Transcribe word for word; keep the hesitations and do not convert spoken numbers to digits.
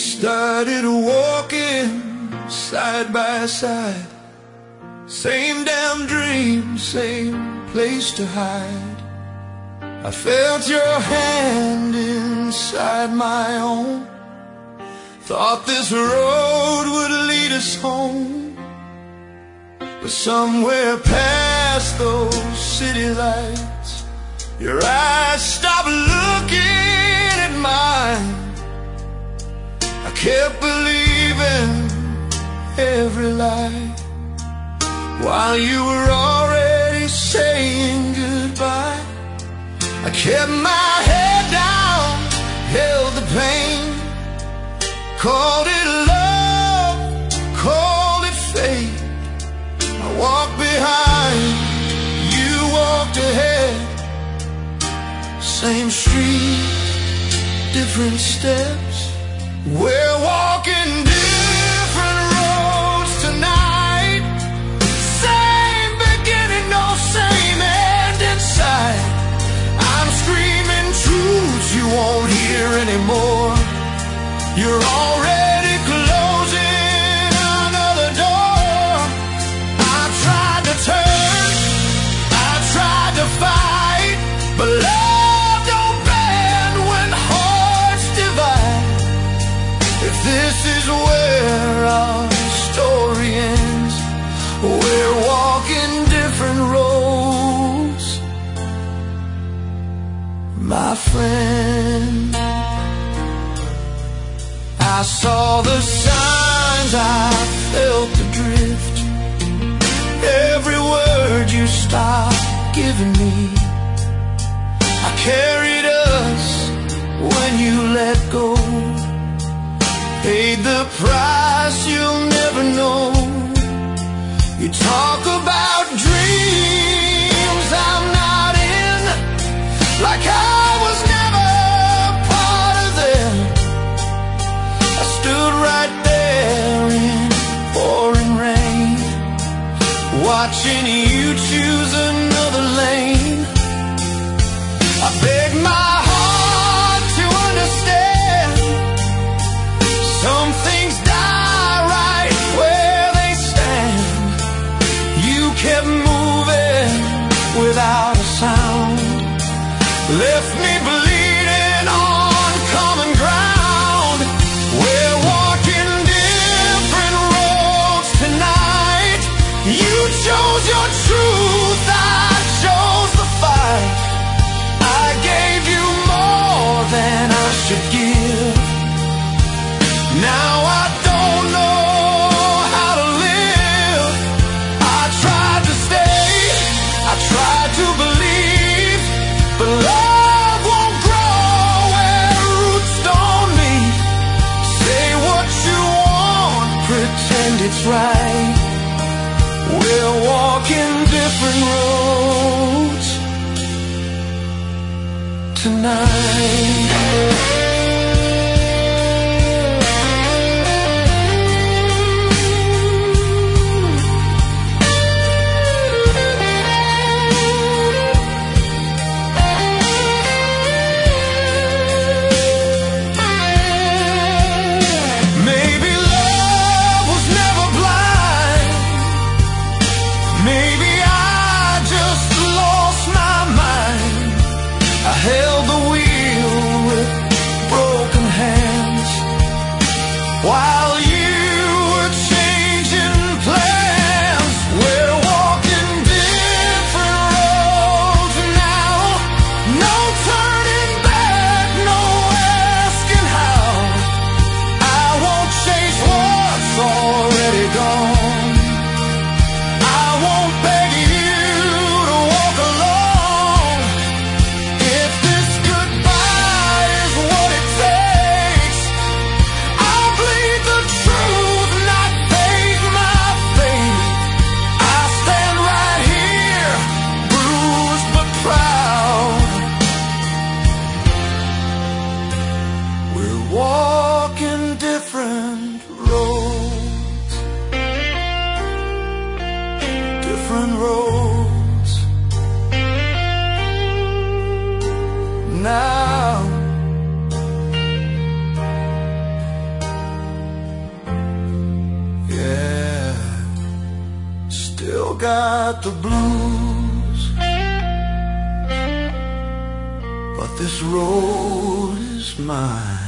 started walking side by side. Same damn dream, same place to hide. I felt your hand inside my own. Thought this road would lead us home. But somewhere past those city lights, your eyes stopped looking at mine. I kept believing every lie, while you were already saying goodbye. I kept my head down, held the pain, called it love, called it fate. I walked behind, you walked ahead. Same street, different steps. We're walking different roads tonight. Same beginning, no same end inside. I'm screaming truths you won't hear anymore. You're already closing another door. I tried to turn, I tried to fight, but love don't bend when hearts divide. If this is where our story ends, we're walking different roads, my friend. I saw the signs, I felt the drift. Every word you stopped giving me, I carried us when you let go. Paid the price you'll never know. You talk about dreams I'm not in, like I was never part of them. I stood right there in pouring rain, watching you choose another lane. I begged my heart to understand. Some things die right where they stand. You kept moving without a sound, left me bleeding on common ground. We're walking different roads tonight. You chose your truth, I chose the fight. I gave you more than I should give. Now I don't know how to live. I tried to stay, I tried to believe, but love won't grow where roots don't meet. Say what you want, pretend it's right. We're walking different roads tonight. Held the wheel with broken hands while you were changing plans. We're walking different roads now. No turning back, no asking how. I won't chase what's already gone. I won't beg you to walk alone. If this goodbye is what it takes, I'll bleed the truth, not fake my faith. I stand right here, bruised but proud. We're walking different roads, different roads now. still got the blues, but this road is mine.